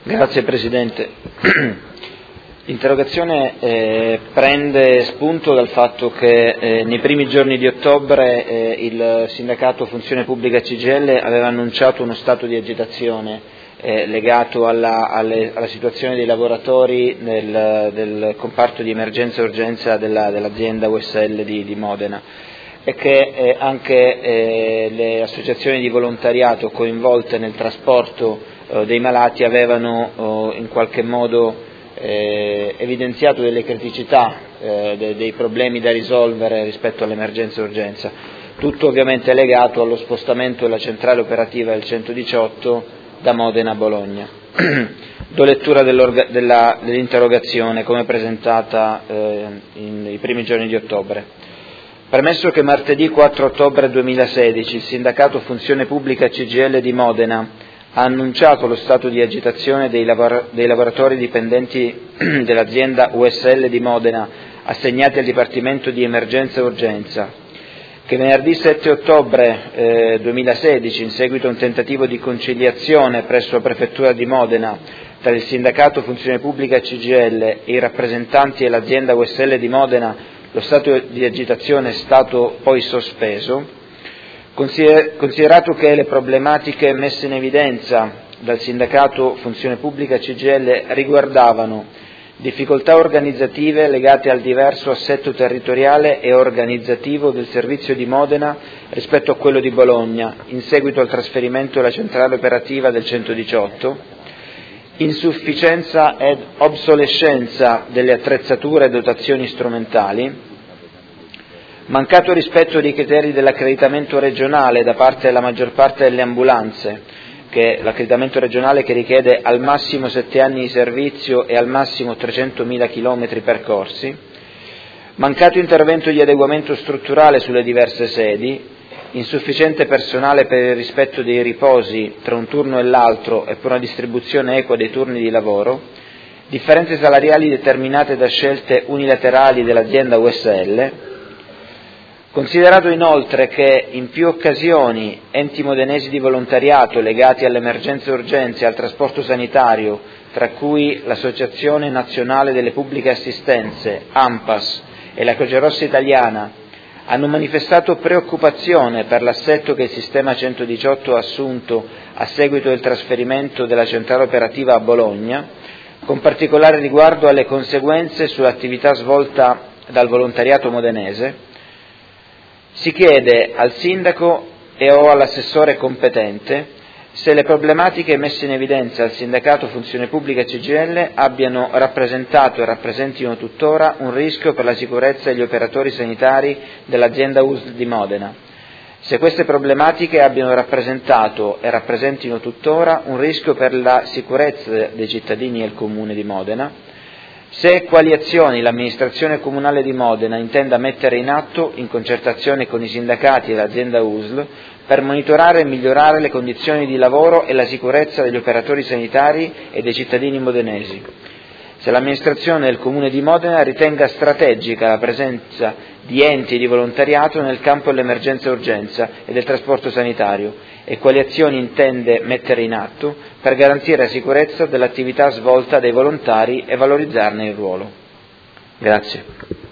Grazie Presidente. L'interrogazione prende spunto dal fatto che nei primi giorni di ottobre il sindacato Funzione Pubblica CGIL aveva annunciato uno stato di agitazione legato alla situazione dei lavoratori del comparto di emergenza e urgenza dell'azienda USL di Modena, e che anche le associazioni di volontariato coinvolte nel trasporto dei malati avevano in qualche modo evidenziato delle criticità, dei problemi da risolvere rispetto all'emergenza e urgenza, tutto ovviamente legato allo spostamento della centrale operativa del 118 da Modena a Bologna. Do lettura dell'interrogazione come presentata nei primi giorni di ottobre. Premesso che martedì 4 ottobre 2016 il sindacato Funzione Pubblica CGIL di Modena ha annunciato lo stato di agitazione dei lavoratori dipendenti dell'azienda USL di Modena assegnati al Dipartimento di Emergenza e Urgenza, che venerdì 7 ottobre 2016, in seguito a un tentativo di conciliazione presso la Prefettura di Modena tra il sindacato Funzione Pubblica CGIL e i rappresentanti dell'azienda USL di Modena, lo stato di agitazione è stato poi sospeso. Considerato che le problematiche messe in evidenza dal sindacato Funzione Pubblica CGIL riguardavano difficoltà organizzative legate al diverso assetto territoriale e organizzativo del servizio di Modena rispetto a quello di Bologna, in seguito al trasferimento della centrale operativa del 118, insufficienza ed obsolescenza delle attrezzature e dotazioni strumentali, mancato rispetto dei criteri dell'accreditamento regionale da parte della maggior parte delle ambulanze, che è l'accreditamento regionale che richiede al massimo 7 anni di servizio e al massimo 300.000 km percorsi, mancato intervento di adeguamento strutturale sulle diverse sedi, insufficiente personale per il rispetto dei riposi tra un turno e l'altro e per una distribuzione equa dei turni di lavoro, differenze salariali determinate da scelte unilaterali dell'azienda USL. Considerato inoltre che in più occasioni enti modenesi di volontariato legati all'emergenza e urgenza e al trasporto sanitario, tra cui l'Associazione Nazionale delle Pubbliche Assistenze, ANPAS, e la Croce Rossa Italiana, hanno manifestato preoccupazione per l'assetto che il sistema 118 ha assunto a seguito del trasferimento della centrale operativa a Bologna, con particolare riguardo alle conseguenze sull'attività svolta dal volontariato modenese, si chiede al sindaco e o all'assessore competente se le problematiche messe in evidenza dal sindacato Funzione Pubblica CGIL abbiano rappresentato e rappresentino tuttora un rischio per la sicurezza degli operatori sanitari dell'azienda USL di Modena, se queste problematiche abbiano rappresentato e rappresentino tuttora un rischio per la sicurezza dei cittadini e il Comune di Modena, se e quali azioni l'amministrazione comunale di Modena intenda mettere in atto in concertazione con i sindacati dell'azienda USL per monitorare e migliorare le condizioni di lavoro e la sicurezza degli operatori sanitari e dei cittadini modenesi, se l'amministrazione del Comune di Modena ritenga strategica la presenza di enti di volontariato nel campo dell'emergenza e urgenza e del trasporto sanitario e quali azioni intende mettere in atto per garantire la sicurezza dell'attività svolta dai volontari e valorizzarne il ruolo. Grazie.